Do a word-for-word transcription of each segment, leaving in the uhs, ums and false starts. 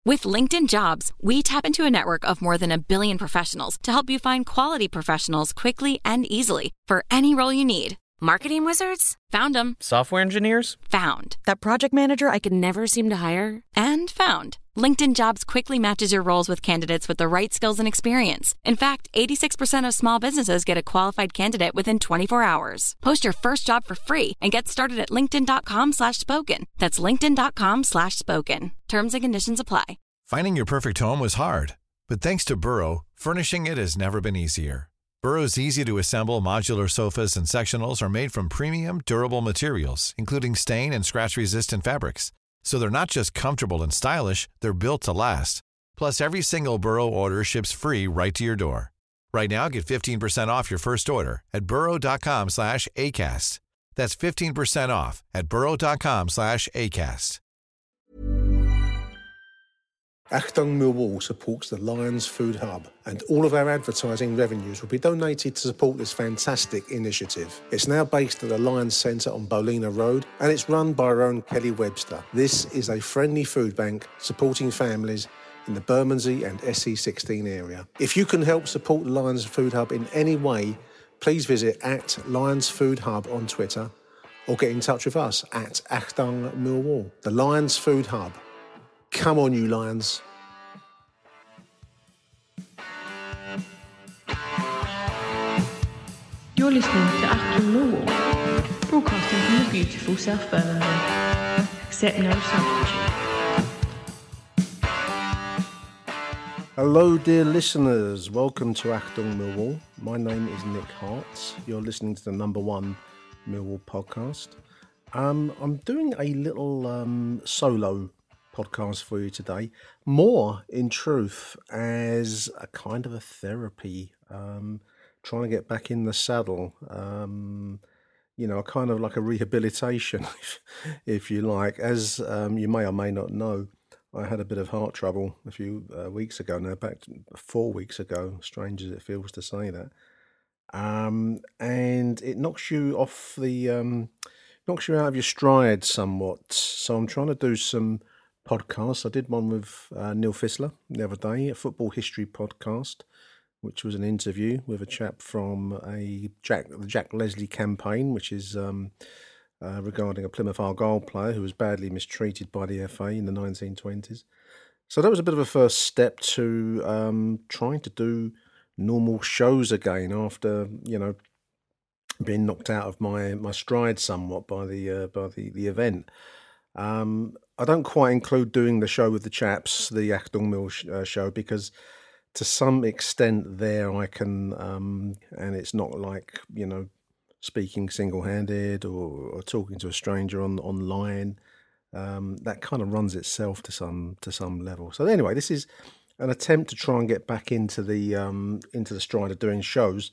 With LinkedIn Jobs, we tap into a network of more than a billion professionals to help you find quality professionals quickly and easily for any role you need. Marketing wizards? Found them. Software engineers? Found. That project manager I could never seem to hire? And found. LinkedIn Jobs quickly matches your roles with candidates with the right skills and experience. In fact, eighty-six percent of small businesses get a qualified candidate within twenty-four hours. Post your first job for free and get started at linkedin.com slash spoken. That's linkedin.com slash spoken. Terms and conditions apply. Finding your perfect home was hard, but thanks to Burrow, furnishing it has never been easier. Burrow's easy-to-assemble modular sofas and sectionals are made from premium, durable materials, including stain and scratch-resistant fabrics. So they're not just comfortable and stylish, they're built to last. Plus, every single Burrow order ships free right to your door. Right now, get fifteen percent off your first order at burrow.com slash ACAST. That's fifteen percent off at burrow.com slash ACAST. Achtung Millwall supports the Lions Food Hub, and all of our advertising revenues will be donated to support this fantastic initiative. It's now based at the Lions Centre on Bolina Road, and it's run by our own Kelly Webster. This is a friendly food bank supporting families in the Bermondsey and S E sixteen area. If you can help support the Lions Food Hub in any way, please visit at Lions Food Hub on Twitter, or get in touch with us at Achtung Millwall. The Lions Food Hub. Come on, you Lions. You're listening to Achtung Millwall, broadcasting from the beautiful South Birmingham. Accept no substitute. Hello, dear listeners. Welcome to Achtung Millwall. My name is Nick Hart. You're listening to the number one Millwall podcast. Um, I'm doing a little um, solo podcast for you today, more in truth as a kind of a therapy, um, trying to get back in the saddle, um, you know, kind of like a rehabilitation, if, if you like. As um, you may or may not know, I had a bit of heart trouble a few uh, weeks ago now, back four weeks ago, strange as it feels to say that, um, and it knocks you off the, um, knocks you out of your stride somewhat, so I'm trying to do some podcasts. I did one with uh, Neil Fissler the other day, a football history podcast, which was an interview with a chap from a Jack the Jack Leslie campaign, which is um, uh, regarding a Plymouth Argyle player who was badly mistreated by the F A in the nineteen twenties. So that was a bit of a first step to um, trying to do normal shows again after, you know, being knocked out of my my stride somewhat by the uh, by the the event. Um, I don't quite include doing the show with the chaps, the Achtung Mill sh- uh, show, because to some extent there I can, um, and it's not like, you know, speaking single-handed or, or talking to a stranger on online. Um, that kind of runs itself to some to some level. So anyway, this is an attempt to try and get back into the um, into the stride of doing shows,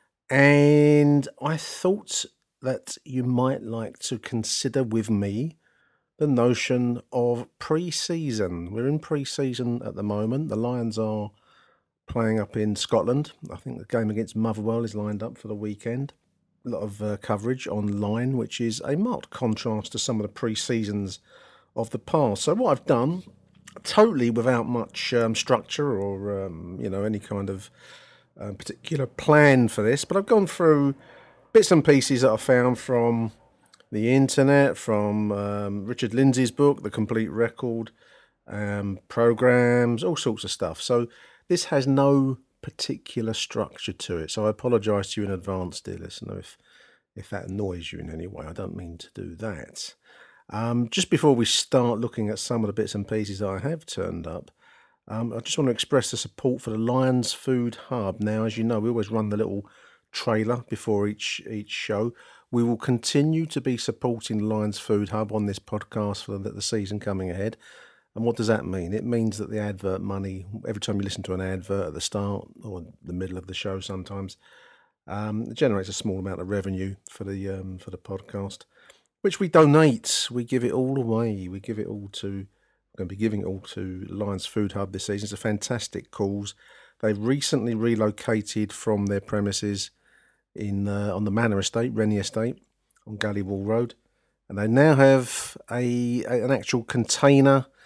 and I thought that you might like to consider with me the notion of pre-season. We're in pre-season at the moment. The Lions are playing up in Scotland. I think the game against Motherwell is lined up for the weekend. A lot of uh, coverage online, which is a marked contrast to some of the pre-seasons of the past. So what I've done, totally without much um, structure or um, you know any kind of uh, particular plan for this, but I've gone through bits and pieces that I found from the internet, from um, Richard Lindsay's book, The Complete Record, um, programs, all sorts of stuff. So this has no particular structure to it. So I apologise to you in advance, dear listener, if if that annoys you in any way. I don't mean to do that. Um, just before we start looking at some of the bits and pieces that I have turned up, um, I just want to express the support for the Lions Food Hub. Now, as you know, we always run the little trailer before each each show. We will continue to be supporting the Lions Food Hub on this podcast for the, the season coming ahead. And what does that mean? It means that the advert money, every time you listen to an advert at the start or the middle of the show sometimes, um, it generates a small amount of revenue for the um, for the podcast, which we donate. We give it all away. We give it all to, we're going to be giving it all to Lions Food Hub this season. It's a fantastic cause. They've recently relocated from their premises in uh, on the Manor Estate, Rennie Estate, on Gallywall Road, and they now have a, a an actual container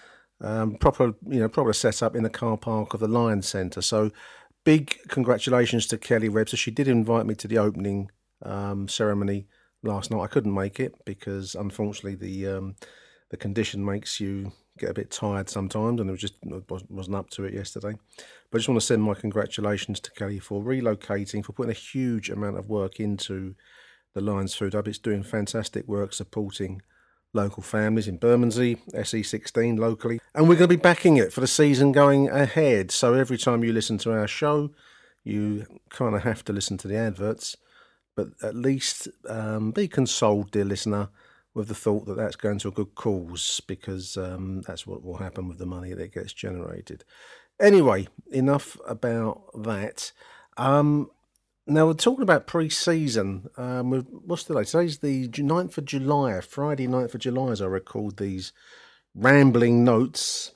um, proper, you know, proper setup in the car park of the Lions Centre. So big congratulations to Kelly Webb. So she did invite me to the opening um, ceremony last night. I couldn't make it because unfortunately the um, the condition makes you get a bit tired sometimes, and it was just wasn't up to it yesterday. But I just want to send my congratulations to Kelly for relocating, for putting a huge amount of work into the Lions Food Hub. It's doing fantastic work supporting local families in Bermondsey, S E sixteen locally, and we're going to be backing it for the season going ahead. So every time you listen to our show, you kind of have to listen to the adverts, but at least um, be consoled, dear listener, with the thought that that's going to a good cause, because um, that's what will happen with the money that gets generated. Anyway, enough about that. Um, now, we're talking about pre-season. Um, what's today? Today's the ninth of July, Friday ninth of July, as I record these rambling notes.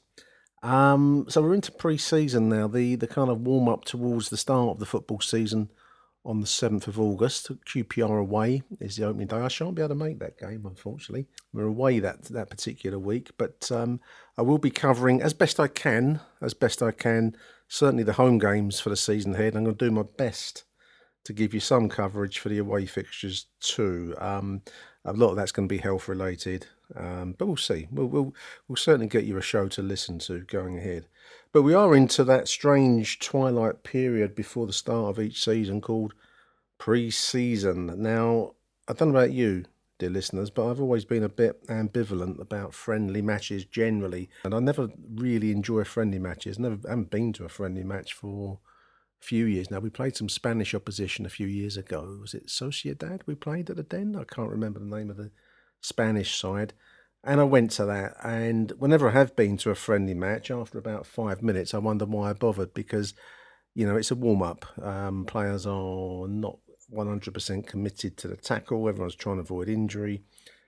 Um, so we're into pre-season now, the, the kind of warm-up towards the start of the football season. On the seventh of August, Q P R away is the opening day. I shan't be able to make that game, unfortunately. We're away that that particular week, but um, I will be covering as best I can, as best I can, certainly the home games for the season ahead. I'm going to do my best to give you some coverage for the away fixtures too. Um, a lot of that's going to be health related, um, but we'll see. We'll, we'll we'll certainly get you a show to listen to going ahead. But we are into that strange twilight period before the start of each season called pre-season. Now, I don't know about you, dear listeners, but I've always been a bit ambivalent about friendly matches generally, and I never really enjoy friendly matches. Never haven't been to a friendly match for a few years now. We played some Spanish opposition a few years ago. Was it Sociedad we played at the Den? I can't remember the name of the Spanish side. And I went to that, and whenever I have been to a friendly match, after about five minutes, I wonder why I bothered, because, you know, it's a warm-up. Um, players are not one hundred percent committed to the tackle. Everyone's trying to avoid injury,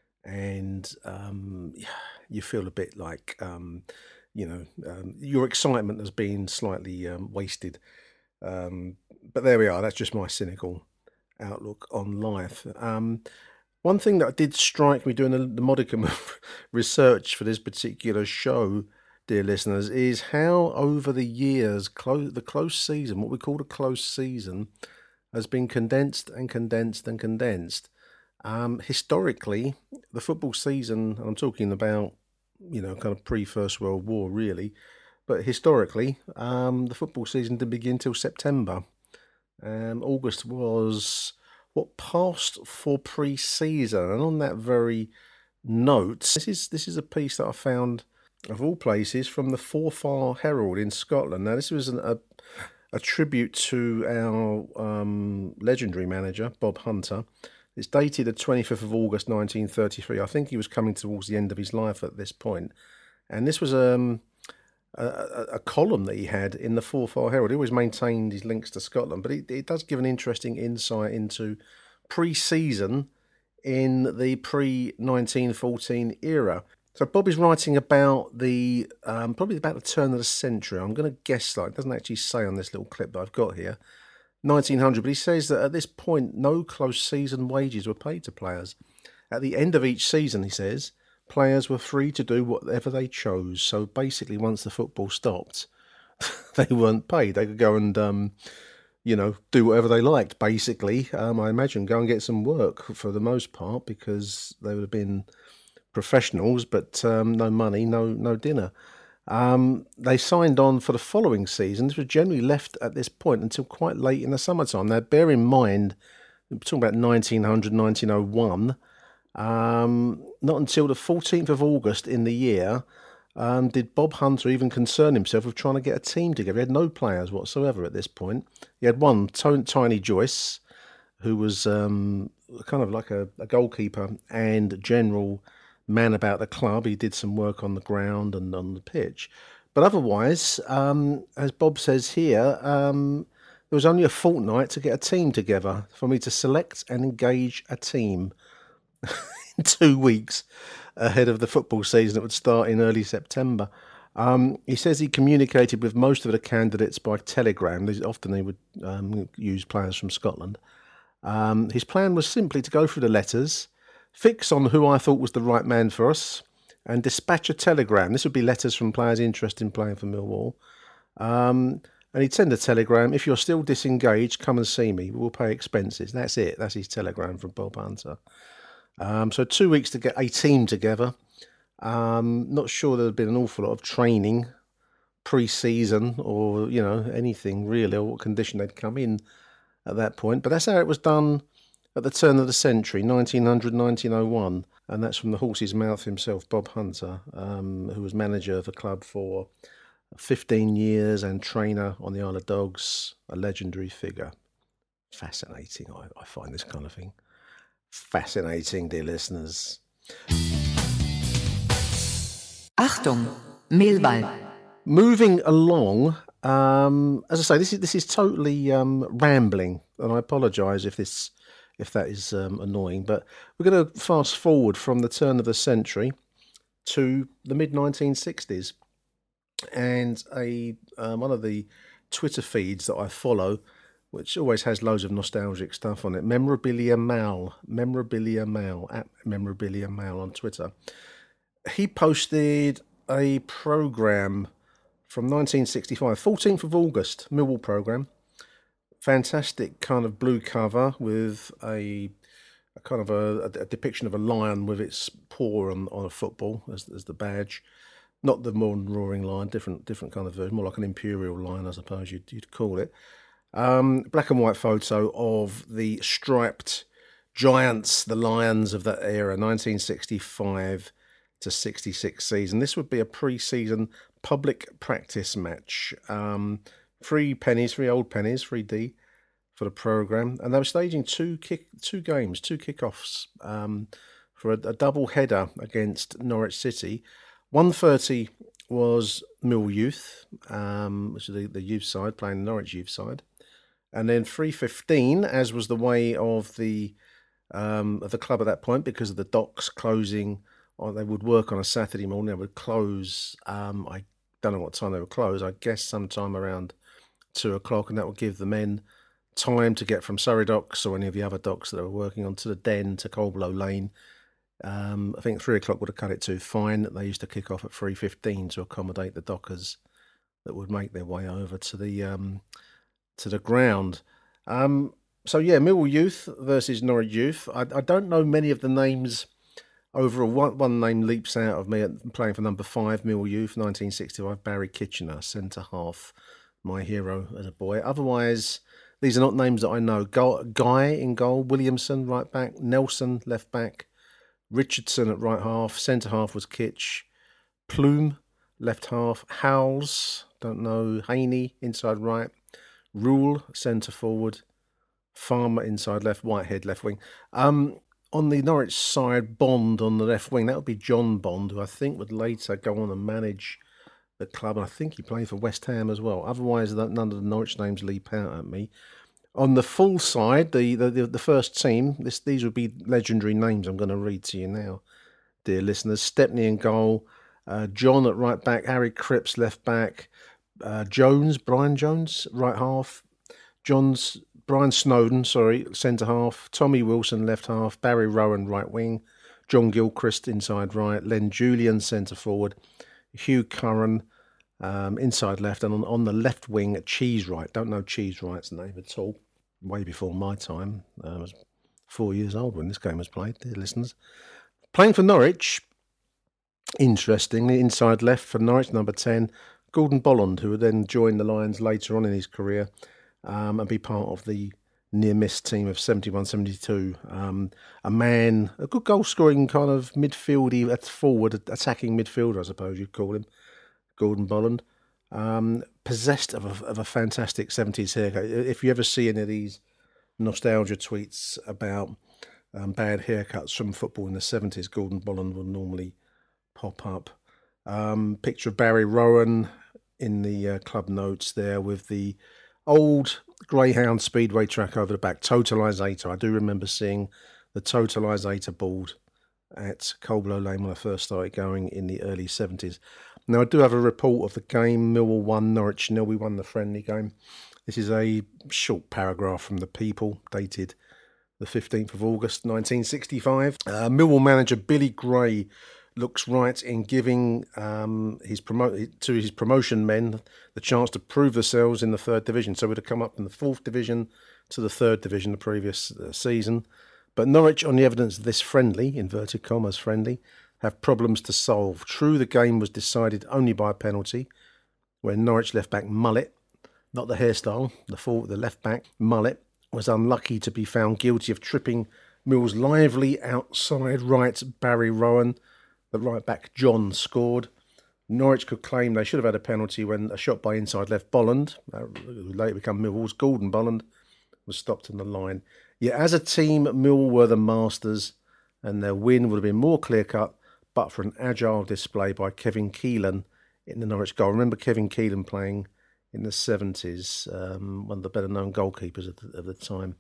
and um, you feel a bit like, um, you know, um, your excitement has been slightly um, wasted. Um, but there we are. That's just my cynical outlook on life. Um One thing that did strike me doing the, the modicum of research for this particular show, dear listeners, is how over the years, clo- the close season, what we call a close season, has been condensed and condensed and condensed. Um, historically, the football season, and I'm talking about, you know, kind of pre-First World War, really, but historically, um, the football season didn't begin till September. Um, August was what passed for pre-season. And on that very note, this is this is a piece that I found, of all places, from the Forfar Herald in Scotland. Now, this was an, a, a tribute to our um, legendary manager, Bob Hunter. It's dated the twenty-fifth of August, nineteen thirty-three. I think he was coming towards the end of his life at this point. And this was um, a, a, a column that he had in the Forfar Herald. He always maintained his links to Scotland, but it, it does give an interesting insight into pre-season in the pre-nineteen fourteen era. So Bob is writing about the, um, probably about the turn of the century. I'm going to guess, like, it doesn't actually say on this little clip that I've got here, nineteen hundred, but he says that at this point, no close season wages were paid to players. At the end of each season, he says, players were free to do whatever they chose. So basically, once the football stopped, they weren't paid. They could go and, um, you know, do whatever they liked, basically. Um, I imagine go and get some work for the most part, because they would have been professionals, but um, no money, no no dinner. Um, they signed on for the following season. This was generally left at this point until quite late in the summertime. Now, bear in mind, we're talking about nineteen hundred, nineteen oh one. Um, not until the fourteenth of August in the year um, did Bob Hunter even concern himself with trying to get a team together. He had no players whatsoever at this point. He had one, Tiny Joyce, who was um, kind of like a, a goalkeeper and general man about the club. He did some work on the ground and on the pitch. But otherwise, um, as Bob says here, um, there was only a fortnight to get a team together, for me to select and engage a team in two weeks ahead of the football season that would start in early September. Um, he says he communicated with most of the candidates by telegram. Often they would um, use players from Scotland. Um, his plan was simply to go through the letters, fix on who I thought was the right man for us, and dispatch a telegram. This would be letters from players interested in playing for Millwall. Um, and he'd send a telegram, if you're still disengaged, come and see me. We'll pay expenses. That's it. That's his telegram from Bob Hunter. Um, so two weeks to get a team together. Um, not sure there'd been an awful lot of training pre-season or, you know, anything really, or what condition they'd come in at that point. But that's how it was done at the turn of the century, nineteen hundred, nineteen oh one. And that's from the horse's mouth himself, Bob Hunter, um, who was manager of the club for fifteen years and trainer on the Isle of Dogs, a legendary figure. Fascinating, I, I find this kind of thing. Fascinating, dear listeners. Achtung, Millwall. Moving along, um, as I say, this is this is totally um, rambling, and I apologise if this if that is um, annoying. But we're going to fast forward from the turn of the century to the mid nineteen sixties, and a um, one of the Twitter feeds that I follow, which always has loads of nostalgic stuff on it. Memorabilia Mal, Memorabilia Mal at Memorabilia Mal on Twitter. He posted a programme from nineteen sixty-five, fourteenth of August, Millwall programme. Fantastic kind of blue cover with a, a kind of a, a depiction of a lion with its paw on, on a football as, as the badge. Not the modern roaring lion, different different kind of version, more like an imperial lion, I suppose you'd, you'd call it. Um, black and white photo of the striped giants, the lions of that era, nineteen sixty-five to sixty-six season. This would be a pre-season public practice match. Um, three pennies, three old pennies, three D for the programme. And they were staging two kick, two games, two kickoffs um, for a, a double header against Norwich City. one thirty was Mill Youth, um, which is the, the youth side, playing the Norwich youth side. And then three fifteen, as was the way of the um, of the club at that point, because of the docks closing. Or they would work on a Saturday morning. They would close. Um, I don't know what time they would close. I guess sometime around two o'clock, and that would give the men time to get from Surrey Docks or any of the other docks that they were working on to the Den to Coldblow Lane. Um, I think three o'clock would have cut it too fine. They used to kick off at three fifteen to accommodate the dockers that would make their way over to the um, to the ground. Um, so yeah, Millwall Youth versus Norwich Youth. I, I don't know many of the names. Overall, one, one name leaps out of me playing for number five, Millwall Youth, nineteen sixty-five, Barry Kitchener, centre half, my hero as a boy. Otherwise, these are not names that I know. Guy in goal, Williamson, right back, Nelson, left back, Richardson at right half, centre half was Kitch, Plume, left half, Howells, don't know, Haney, inside right, Rule, centre forward, Farmer, inside left, Whitehead, left wing. Um... On the Norwich side, Bond on the left wing. That would be John Bond, who I think would later go on and manage the club. And I think he played for West Ham as well. Otherwise, none of the Norwich names leap out at me. On the full side, the the, the first team, this these would be legendary names I'm going to read to you now, dear listeners. Stepney in goal, uh, John at right back, Harry Cripps left back, uh, Jones, Brian Jones, right half, John's... Brian Snowden, sorry, centre half, Tommy Wilson, left half, Barry Rowan, right wing, John Gilchrist, inside right, Len Julian, centre forward, Hugh Curran, um, inside left, and on, on the left wing, Cheese Right. Don't know Cheese Right's name at all. Way before my time. Uh, I was four years old when this game was played, dear listeners. Playing for Norwich, interestingly, inside left for Norwich, number ten, Gordon Bolland, who would then join the Lions later on in his career. Um, and be part of the near-miss team of seventy-one seventy-two. Um, a man, a good goal-scoring kind of midfieldy, that's forward, attacking midfielder, I suppose you'd call him, Gordon Bolland. Um, possessed of a, of a fantastic seventies haircut. If you ever see any of these nostalgia tweets about um, bad haircuts from football in the seventies, Gordon Bolland will normally pop up. Um, picture of Barry Rowan in the uh, club notes there with the old Greyhound Speedway track over the back, Totalisator. I do remember seeing the Totalisator board at Coldblow Lane when I first started going in the early seventies. Now, I do have a report of the game. Millwall won, Norwich nil. We won the friendly game. This is a short paragraph from the People, dated the fifteenth of August, nineteen sixty-five. Uh, Millwall manager Billy Gray looks right in giving um, his promo- to his promotion men the chance to prove themselves in the third division. So we'd have come up in the fourth division to the third division the previous uh, season. But Norwich, on the evidence of this friendly, inverted commas friendly, have problems to solve. True, the game was decided only by a penalty, when Norwich left-back Mullet, not the hairstyle, the full, the left-back Mullet, was unlucky to be found guilty of tripping Mill's lively outside right Barry Rowan. The right-back John scored. Norwich could claim they should have had a penalty when a shot by inside left Bolland, uh, who later become Millwall's Gordon Bolland, was stopped in the line. Yet as a team, Mill were the masters, and their win would have been more clear-cut but for an agile display by Kevin Keelan in the Norwich goal. Remember Kevin Keelan playing in the seventies, um, one of the better-known goalkeepers of the, of the time.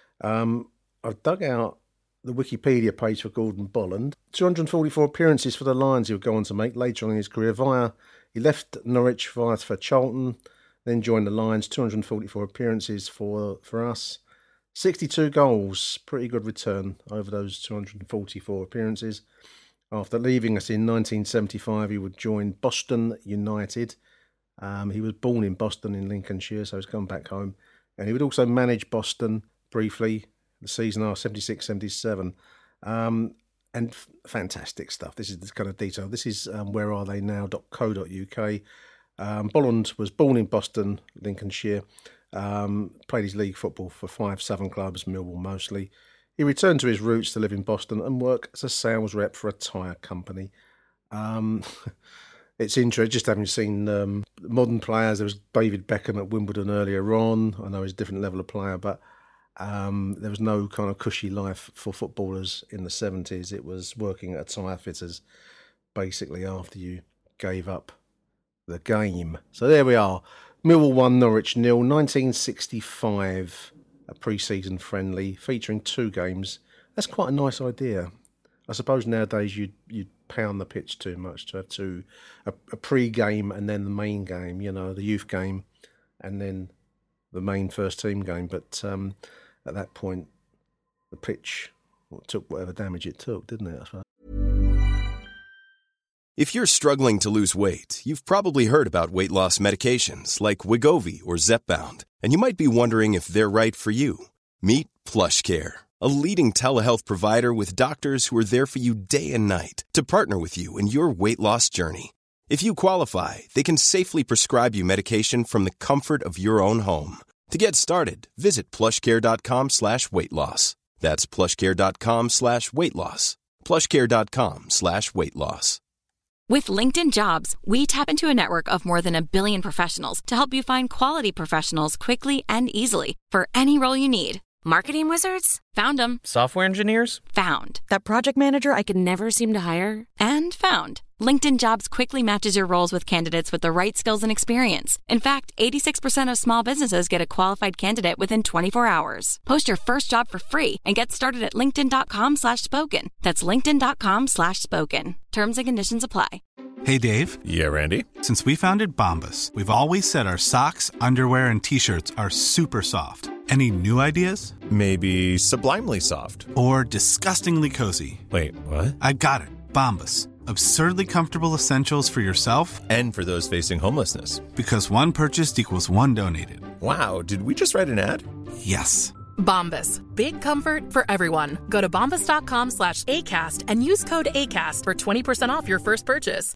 Um, I've dug out the Wikipedia page for Gordon Bolland. two hundred forty-four appearances for the Lions he would go on to make later on in his career. Via He left Norwich via for Charlton, then joined the Lions. two hundred forty-four appearances for, for us. sixty-two goals, pretty good return over those two hundred forty-four appearances. After leaving us in nineteen seventy-five, he would join Boston United. Um, he was born in Boston in Lincolnshire, so he's come back home. And he would also manage Boston briefly the season after seventy-six seventy-seven. Um, and f- fantastic stuff. This is the kind of detail. This is um, where are they now dot co dot uk. Um, Bolland was born in Boston, Lincolnshire. Um, played his league football for five Southern clubs, Millwall mostly. He returned to his roots to live in Boston and work as a sales rep for a tyre company. Um, it's interesting, just having seen um, modern players. There was David Beckham at Wimbledon earlier on. I know he's a different level of player, but um, there was no kind of cushy life for footballers in the seventies. It was working at a tyre fitters basically after you gave up the game. So there we are. Millwall one, Norwich nil, nineteen sixty-five. A pre-season friendly featuring two games. That's quite a nice idea. I suppose nowadays you'd you'd pound the pitch too much to have two, a, a pre-game and then the main game. You know, the youth game, and then the main first team game. But um, at that point, the pitch took whatever damage it took, didn't it? I suppose. If you're struggling to lose weight, you've probably heard about weight loss medications like Wegovy or Zepbound, and you might be wondering if they're right for you. Meet PlushCare, a leading telehealth provider with doctors who are there for you day and night to partner with you in your weight loss journey. If you qualify, they can safely prescribe you medication from the comfort of your own home. To get started, visit plushcare.com slash weight loss. That's plushcare.com slash weight loss. plushcare.com slash weight loss. With LinkedIn Jobs, we tap into a network of more than a billion professionals to help you find quality professionals quickly and easily for any role you need. Marketing wizards? Found them. Software engineers? Found. That project manager I could never seem to hire? And found. LinkedIn Jobs quickly matches your roles with candidates with the right skills and experience. In fact, eighty-six percent of small businesses get a qualified candidate within twenty-four hours. Post your first job for free and get started at linkedin.com slash spoken. That's linkedin.com slash spoken. Terms and conditions apply. Hey, Dave. Yeah, Randy. Since we founded Bombas, we've always said our socks, underwear, and T-shirts are super soft. Any new ideas? Maybe sublimely soft. Or disgustingly cozy. Wait, what? I got it. Bombas. Absurdly comfortable essentials for yourself and for those facing homelessness. Because one purchased equals one donated. Wow, did we just write an ad? Yes. Bombas. Big comfort for everyone. Go to bombas.com slash ACAST and use code ACAST for twenty percent off your first purchase.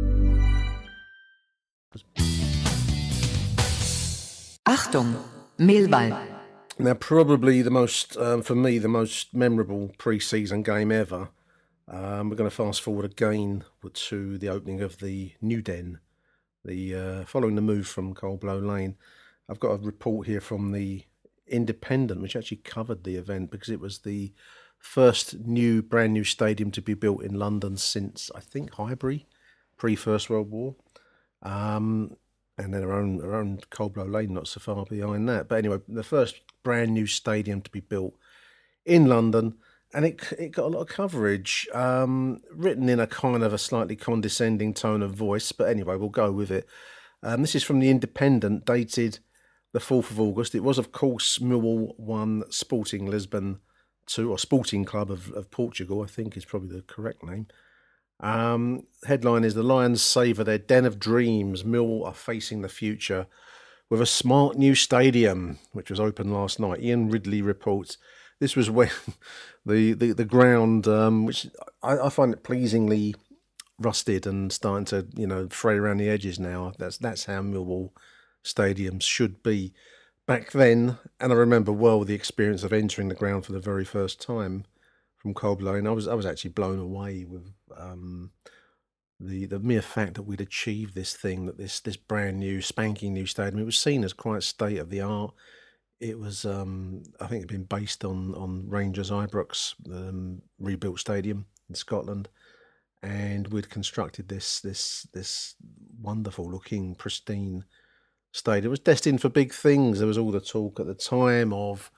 Achtung, Millwall. Now, probably the most, um, for me, the most memorable pre-season game ever. Um, we're going to fast forward again to the opening of the New Den, the uh, following the move from Coldblow Lane. I've got a report here from the Independent, which actually covered the event because it was the first new, brand new stadium to be built in London since, I think, Highbury, pre-First World War. Um, and then our own, our own Coldblow Lane not so far behind that. But anyway, the first brand new stadium to be built in London. And it it got a lot of coverage, um, written in a kind of a slightly condescending tone of voice. But anyway, we'll go with it. Um, this is from the Independent, dated the fourth of August. It was, of course, Millwall one, Sporting Lisbon two, or Sporting Club of, of Portugal, I think is probably the correct name. Um, headline is The Lions savour their den of dreams. Mill are facing the future with a smart new stadium, which was opened last night. Ian Ridley reports this was when the, the, the ground, um, which I, I find it pleasingly rusted and starting to, you know, fray around the edges now. That's that's how Millwall stadiums should be. Back then, and I remember well the experience of entering the ground for the very first time from Cold Lane. I was I was actually blown away with um, the the mere fact that we'd achieved this thing, that this this brand new spanking new stadium. It was seen as quite state of the art. It was, um, I think, it'd been based on on Rangers Ibrox um, rebuilt stadium in Scotland, and we'd constructed this this this wonderful looking pristine stadium. It was destined for big things. There was all the talk at the time of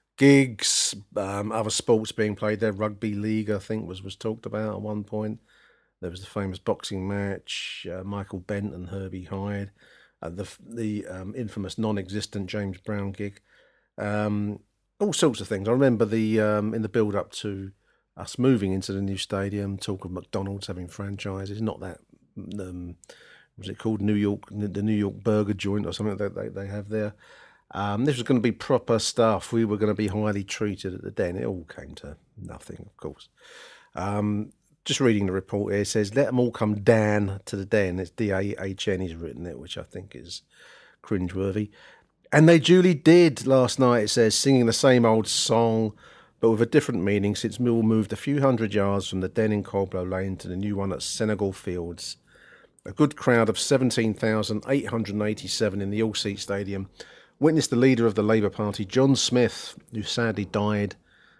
gigs, um, other sports being played there. Rugby league, I think, was was talked about at one point. There was the famous boxing match, uh, Michael Bent and Herbie Hyde, uh, the the um, infamous non-existent James Brown gig, um, all sorts of things. I remember the um, in the build-up to us moving into the new stadium, talk of McDonald's having franchises. Not that, um, was it called New York, the New York Burger Joint or something that they, they have there. Um, this was going to be proper stuff. We were going to be highly treated at the Den. It all came to nothing, of course. Um, just reading the report here, it says, let them all come down to the Den. It's D A H N, he's written it, which I think is cringeworthy. And they duly did last night, it says, singing the same old song, but with a different meaning, since Millwall moved a few hundred yards from the Den in Coldblow Lane to the new one at Senegal Fields. A good crowd of seventeen thousand eight hundred eighty-seven in the all-seat stadium witnessed the leader of the Labour Party, John Smith, who sadly died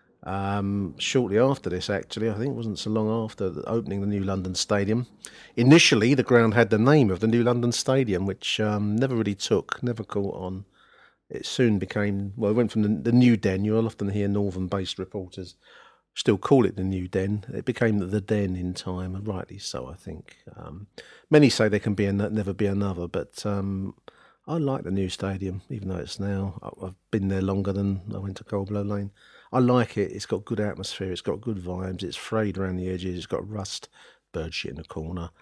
um, shortly after this, actually. I think it wasn't so long after the opening the New London Stadium. Initially, the ground had the name of the New London Stadium, which um, never really took, never caught on. It soon became, well, it went from the, the New Den. You'll often hear northern-based reporters still call it the New Den. It became the Den in time, and rightly so, I think. Um, many say there can be a, never be another, but Um, I like the new stadium, even though it's now, I've been there longer than I went to Coldblow Lane. I like it. It's got good atmosphere. It's got good vibes. It's frayed around the edges. It's got rust, bird shit in the corner.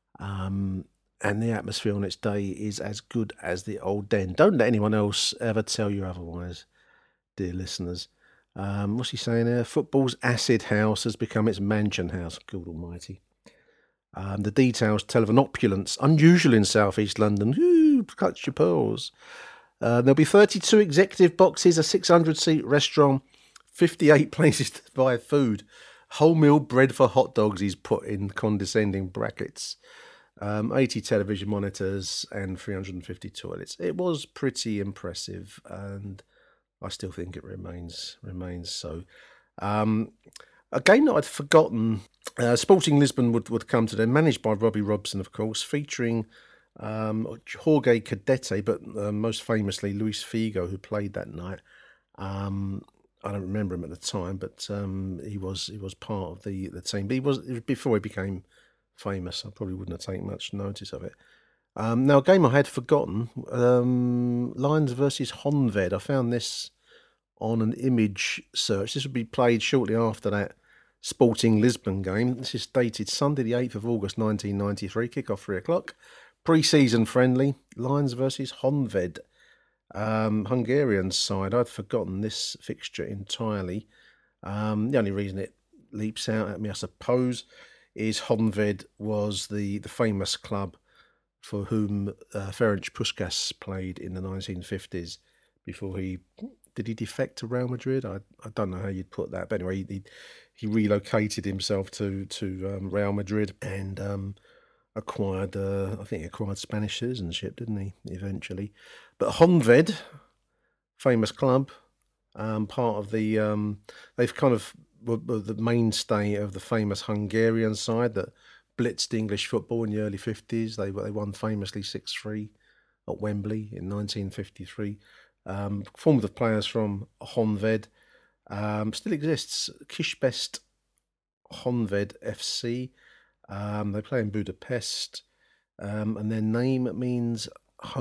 Um, and the atmosphere on its day is as good as the old Den. Don't let anyone else ever tell you otherwise, dear listeners. Um, what's he saying there? Football's acid house has become its mansion house. God almighty. Um, the details tell of an opulence unusual in South East London. Ooh, clutch your pearls. Uh, there'll be thirty-two executive boxes, a six hundred seat restaurant, fifty-eight places to buy food. Wholemeal bread for hot dogs, he's put in condescending brackets. Um, eighty television monitors and three hundred fifty toilets. It was pretty impressive, and I still think it remains remains so. Um, a game that I'd forgotten, uh, Sporting Lisbon would, would come to them, managed by Robbie Robson, of course, featuring um, Jorge Cadete, but uh, most famously Luis Figo, who played that night. Um, I don't remember him at the time, but um, he was he was part of the, the team. But he was before he became famous. I probably wouldn't have taken much notice of it. Um, now, a game I had forgotten, um, Lions versus Honved. I found this on an image search. This would be played shortly after that Sporting Lisbon game. This is dated Sunday the eighth of August nineteen ninety-three, kick-off three o'clock. Pre-season friendly, Lions versus Honved. Um, Hungarian side, I'd forgotten this fixture entirely. Um, the only reason it leaps out at me, I suppose, is Honved was the, the famous club for whom uh, Ferenc Puskás played in the nineteen fifties before he... Did he defect to Real Madrid? I, I don't know how you'd put that. But anyway, he he relocated himself to to um, Real Madrid and um, acquired, uh, I think he acquired Spanish citizenship, didn't he, eventually? But Honved, famous club, um, part of the, um, they've kind of were, were the mainstay of the famous Hungarian side that blitzed English football in the early fifties. They, they won famously six three at Wembley in nineteen fifty-three. Um, formed of players from Honved, um, still exists. Kishbest Honved F C. Um, they play in Budapest, um, and their name means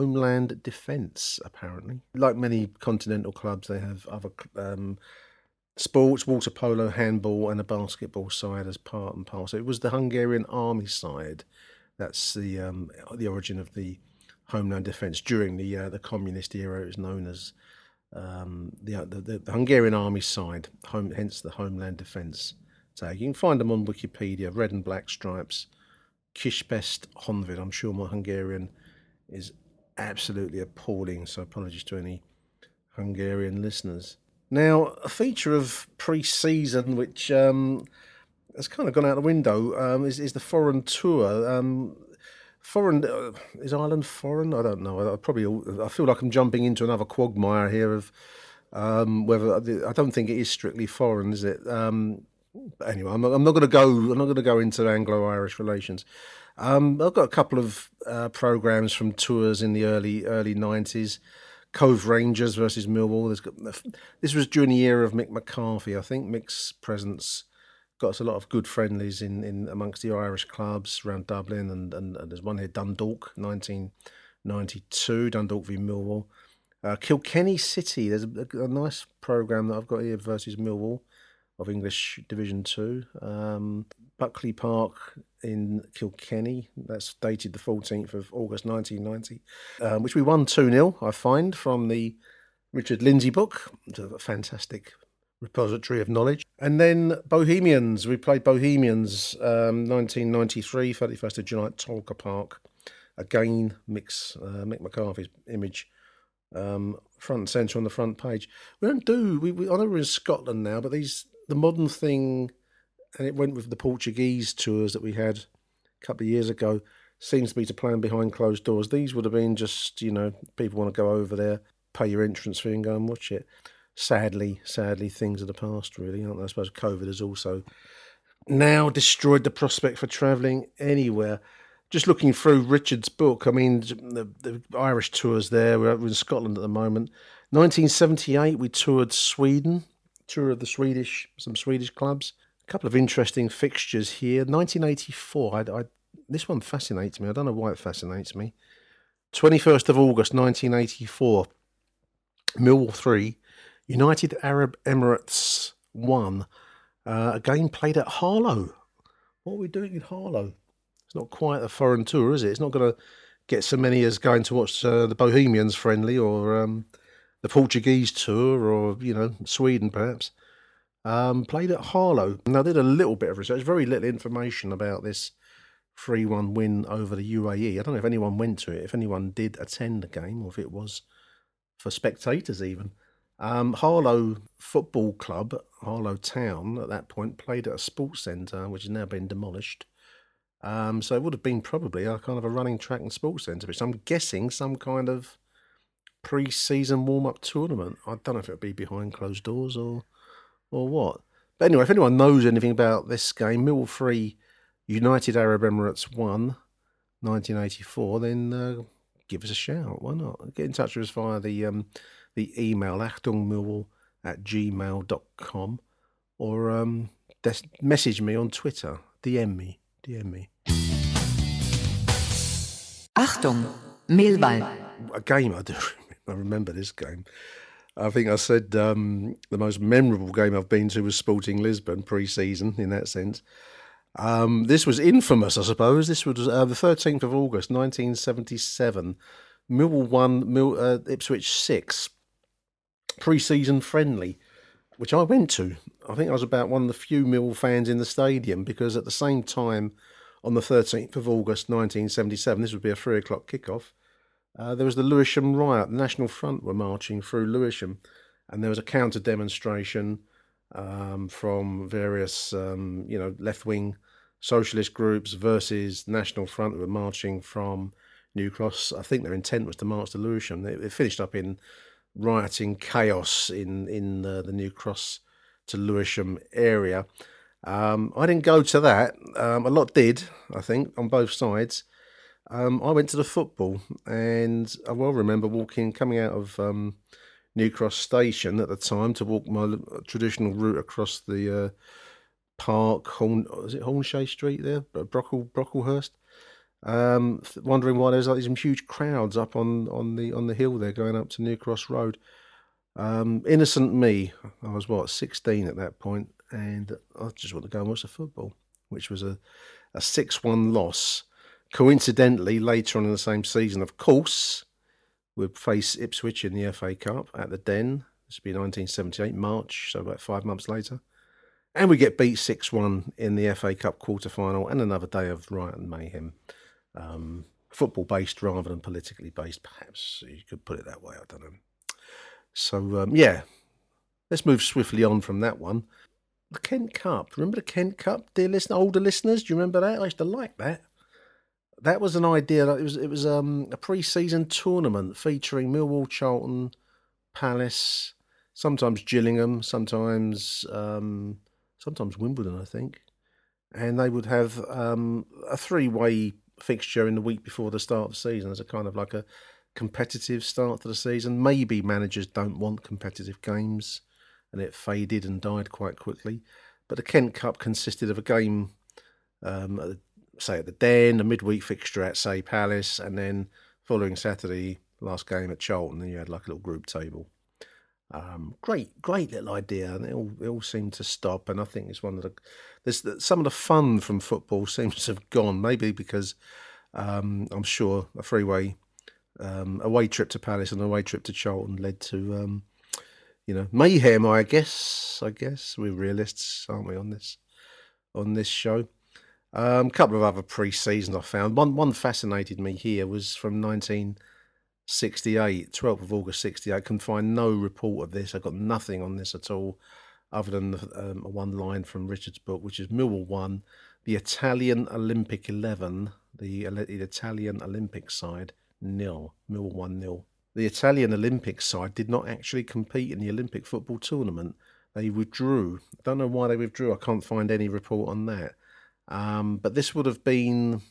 Homeland Defence. Apparently, like many continental clubs, they have other um, sports, water polo, handball, and a basketball side as part and parcel. It was the Hungarian army side. That's the um, the origin of the Homeland Defence during the uh, the communist era. It was known as um, the, the the Hungarian army side, home, hence the Homeland Defence tag. You can find them on Wikipedia. Red and black stripes, Kispest Honvéd. I'm sure my Hungarian is absolutely appalling, so apologies to any Hungarian listeners. Now, a feature of pre-season which um, has kind of gone out the window um, is, is the foreign tour. Um, foreign uh, is Ireland foreign? I don't know. I, I probably I feel like I'm jumping into another quagmire here of um, whether I don't think it is strictly foreign, is it? Um, but anyway, I'm not, I'm not going to go. I'm not going to go into Anglo-Irish relations. Um, I've got a couple of uh, programs from tours in the early early nineties. Cove Rangers versus Millwall. There's got, this was during the era of Mick McCarthy. I think Mick's presence got us a lot of good friendlies in, in amongst the Irish clubs around Dublin, and, and, and there's one here, Dundalk, nineteen ninety-two, Dundalk v Millwall. Uh, Kilkenny City, there's a, a nice programme that I've got here versus Millwall of English Division two. Um, Buckley Park in Kilkenny, that's dated the fourteenth of August nineteen ninety, um, which we won two nil, I find, from the Richard Lindsay book. It's a fantastic repository of knowledge. And then Bohemians, we played Bohemians um, nineteen ninety-three, thirty-first of July at Tolka Park. Again, Mick's, uh, Mick McCarthy's image um, front and centre on the front page. We don't do, we, we, I know we're in Scotland now, but these, the modern thing, and it went with the Portuguese tours that we had a couple of years ago, seems to be to plan behind closed doors. These would have been just, you know, people want to go over there, pay your entrance fee and go and watch it. Sadly, sadly, things of the past, really, aren't they? I suppose COVID has also now destroyed the prospect for travelling anywhere. Just looking through Richard's book, I mean, the, the Irish tours there, we're in Scotland at the moment. nineteen seventy-eight, we toured Sweden, tour of the Swedish, some Swedish clubs. A couple of interesting fixtures here. nineteen eighty-four, I, I, this one fascinates me. I don't know why it fascinates me. twenty-first of August, nineteen eighty-four, Millwall three, United Arab Emirates one. Uh, a game played at Harlow. What are we doing in Harlow? It's not quite a foreign tour, is it? It's not going to get so many as going to watch uh, the Bohemians friendly or um, the Portuguese tour or, you know, Sweden perhaps. Um, played at Harlow. And I did a little bit of research, very little information about this three one win over the U A E. I don't know if anyone went to it, if anyone did attend the game, or if it was for spectators even. Um, Harlow Football Club, Harlow Town, at that point, played at a sports centre, which has now been demolished. Um, so it would have been probably a kind of a running track and sports centre, which I'm guessing some kind of pre-season warm-up tournament. I don't know if it would be behind closed doors or or what. But anyway, if anyone knows anything about this game, Millwall three, United Arab Emirates one, nineteen eighty-four, then uh, give us a shout. Why not? Get in touch with us via the um, the email achtungmillwall at gmail dot com or um, des- message me on Twitter. D M me. D M me. Achtung, Millwall. A game I do I remember this game. I think I said um, the most memorable game I've been to was Sporting Lisbon pre-season in that sense. Um, this was infamous, I suppose. This was uh, the thirteenth of August, nineteen seventy-seven. Millwall one, Mill, uh, Ipswich six. Pre-season friendly, which I went to. I think I was about one of the few Millwall fans in the stadium because at the same time, on the thirteenth of August, nineteen seventy-seven, this would be a three o'clock kickoff. Uh, there was the Lewisham riot. The National Front were marching through Lewisham, and there was a counter demonstration um, from various, um, you know, left-wing socialist groups versus National Front who were marching from New Cross. I think their intent was to march to Lewisham. It, it finished up in rioting chaos in in uh, the New Cross to Lewisham area. Um, I didn't go to that. Um, a lot did, I think, on both sides. Um, I went to the football, and I well remember walking, coming out of um, New Cross Station at the time to walk my traditional route across the uh, park. Horn, is it Hornshay Street there? Brockle, Brocklehurst. Um, wondering why there's like these huge crowds up on, on the on the hill there going up to New Cross Road. Um, innocent me, I was what, sixteen at that point, and I just wanted to go and watch the football, which was a, a six one loss. Coincidentally, later on in the same season, of course, we'd face Ipswich in the F A Cup at the Den. This would be nineteen seventy-eight, March, so about five months later. And we get beat six one in the F A Cup quarter-final, and another day of riot and mayhem. Um, football-based rather than politically based, perhaps you could put it that way, I don't know. So, um, yeah, let's move swiftly on from that one. The Kent Cup. Remember the Kent Cup, dear listener, older listeners? Do you remember that? I used to like that. That was an idea. That it was it was um, a pre-season tournament featuring Millwall, Charlton, Palace, sometimes Gillingham, sometimes um, sometimes Wimbledon, I think. And they would have um, a three-way fixture in the week before the start of the season as a kind of like a competitive start to the season. Maybe managers don't want competitive games, and it faded and died quite quickly. But the Kent Cup consisted of a game, um, at the, say at the Den, a midweek fixture at, say, Palace, and then following Saturday, last game at Charlton, and you had like a little group table. Um, great, great little idea, and it all, it all seemed to stop. And I think it's one of the, there's some of the fun from football seems to have gone. Maybe because um, I'm sure a three-way um, away trip to Palace and an away trip to Charlton led to, um, you know, mayhem. I guess, I guess we're realists, aren't we, on this on this show? A um, couple of other pre-seasons I found. One, one fascinated me here was from nineteen sixty-eight, twelfth of August sixty-eight. I can find no report of this. I got nothing on this at all, other than um, one line from Richard's book, which is Millwall one, the Italian Olympic eleven, the, the Italian Olympic side, nil. Millwall one nil. The Italian Olympic side did not actually compete in the Olympic football tournament. They withdrew. I don't know why they withdrew. I can't find any report on that. Um, but this would have been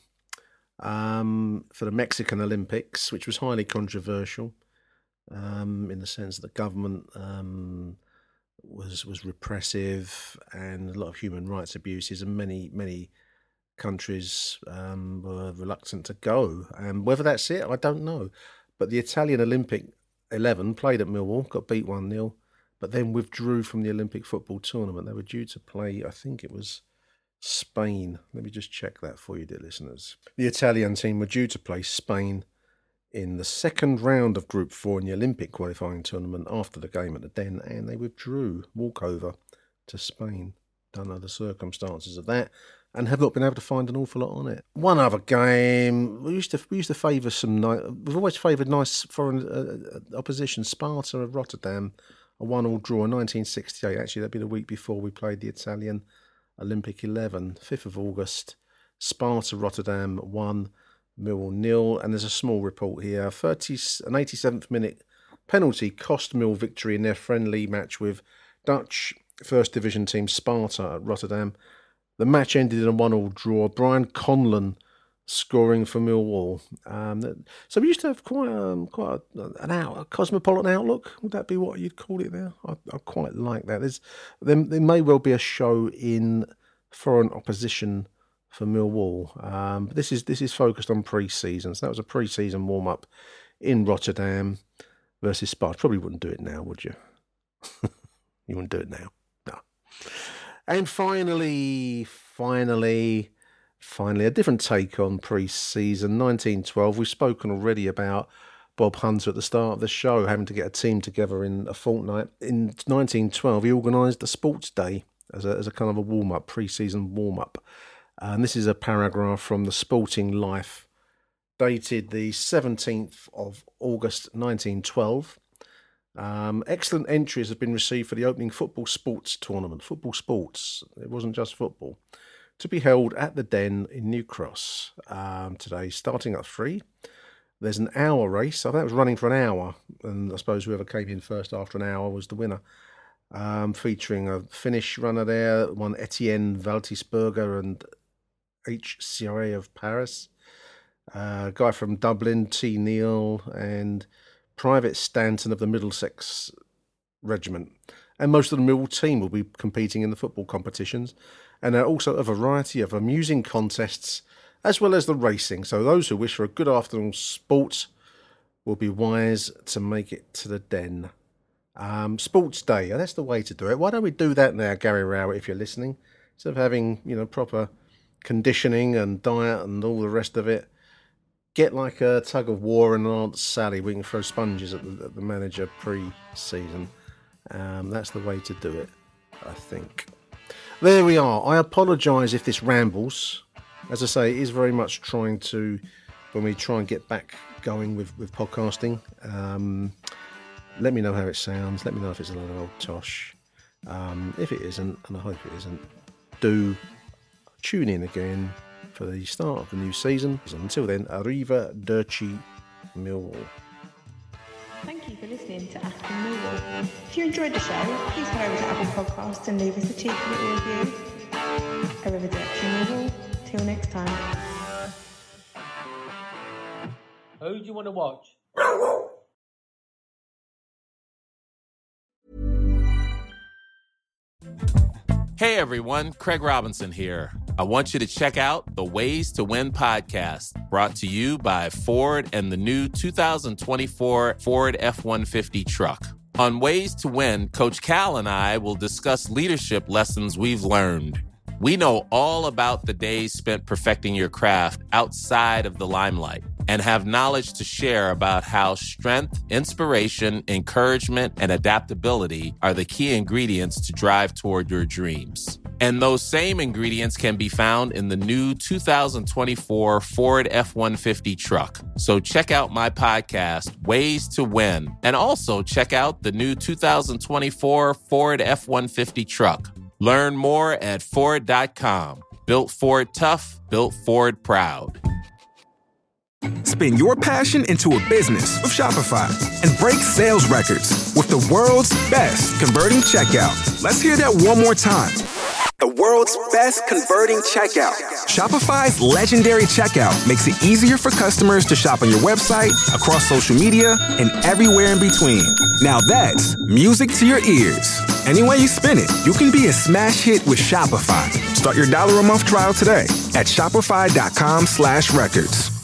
um, for the Mexican Olympics, which was highly controversial um, in the sense that the government um, was was repressive and a lot of human rights abuses, and many many countries um, were reluctant to go. And whether that's it, I don't know. But the Italian Olympic eleven played at Millwall, got beat one nil, but then withdrew from the Olympic football tournament. They were due to play, I think it was Spain. Let me just check that for you, dear listeners. The Italian team were due to play Spain in the second round of Group four in the Olympic qualifying tournament after the game at the Den, and they withdrew, walkover to Spain. Don't know the circumstances of that, and have not been able to find an awful lot on it. One other game, we used to we used to favour some nice, we've always favoured nice foreign uh, opposition. Sparta of Rotterdam, a one-all draw in nineteen sixty-eight. Actually, that'd be the week before we played the Italian Olympic eleven, fifth of August. Sparta Rotterdam one, Millwall nil, and there's a small report here. thirty, an eighty-seventh minute penalty cost Mill victory in their friendly match with Dutch First Division team Sparta at Rotterdam. The match ended in a one-all draw. Brian Conlon scoring for Millwall. Um, so we used to have quite um, quite a, an out, a cosmopolitan outlook. Would that be what you'd call it there? I, I quite like that. There's there, there may well be a show in foreign opposition for Millwall. Um, but this is this is focused on pre-season. So that was a pre-season warm-up in Rotterdam versus Sparta. Probably wouldn't do it now, would you? You wouldn't do it now. No. And finally, finally, finally, a different take on pre-season. nineteen twelve, we've spoken already about Bob Hunter at the start of the show, having to get a team together in a fortnight. In nineteen twelve, he organised a sports day as a, as a kind of a warm-up, pre-season warm-up. And this is a paragraph from the Sporting Life, dated the seventeenth of August nineteen twelve. Um, excellent entries have been received for the opening football sports tournament, football sports, it wasn't just football, to be held at the Den in New Cross um, today, starting at three. There's an hour race. I think it was running for an hour, and I suppose whoever came in first after an hour was the winner. Um, featuring a Finnish runner there, one Etienne Valtisberger and H C R A of Paris, uh, a guy from Dublin, T. Neal, and Private Stanton of the Middlesex Regiment. And most of the Millwall team will be competing in the football competitions. And there are also a variety of amusing contests, as well as the racing. So those who wish for a good afternoon sport will be wise to make it to the Den. Um, sports day, that's the way to do it. Why don't we do that now, Gary Rowett, if you're listening? Instead of having, you know, proper conditioning and diet and all the rest of it, get like a tug of war and Aunt Sally. We can throw sponges at the, at the manager pre-season. Um, that's the way to do it, I think. There we are. I apologise if this rambles. As I say, it is very much trying to, when we try and get back going with, with podcasting. Um, let me know how it sounds. Let me know if it's a lot of old tosh. Um, if it isn't, and I hope it isn't, do tune in again for the start of the new season. Until then, arrivederci Millwall. Thank you for listening to Achtung Millwall. If you enjoyed the show, please go over to Apple Podcasts and leave us a cheeky little review. Arrivederci Millwall. Till next time. Who do you want to watch? Hey everyone, Craig Robinson here. I want you to check out the Ways to Win podcast, brought to you by Ford and the new two thousand twenty-four Ford F one fifty truck. On Ways to Win, Coach Cal and I will discuss leadership lessons we've learned. We know all about the days spent perfecting your craft outside of the limelight and have knowledge to share about how strength, inspiration, encouragement, and adaptability are the key ingredients to drive toward your dreams. And those same ingredients can be found in the new two thousand twenty-four Ford F one fifty truck. So check out my podcast, Ways to Win, and also check out the new two thousand twenty-four Ford F one fifty truck. Learn more at Ford dot com. Built Ford tough, built Ford proud. Spin your passion into a business with Shopify and break sales records with the world's best converting checkout. Let's hear that one more time. The world's best converting checkout. Shopify's legendary checkout makes it easier for customers to shop on your website, across social media, and everywhere in between. Now that's music to your ears. Any way you spin it, you can be a smash hit with Shopify. Start your dollar a month trial today at shopify dot com slash records.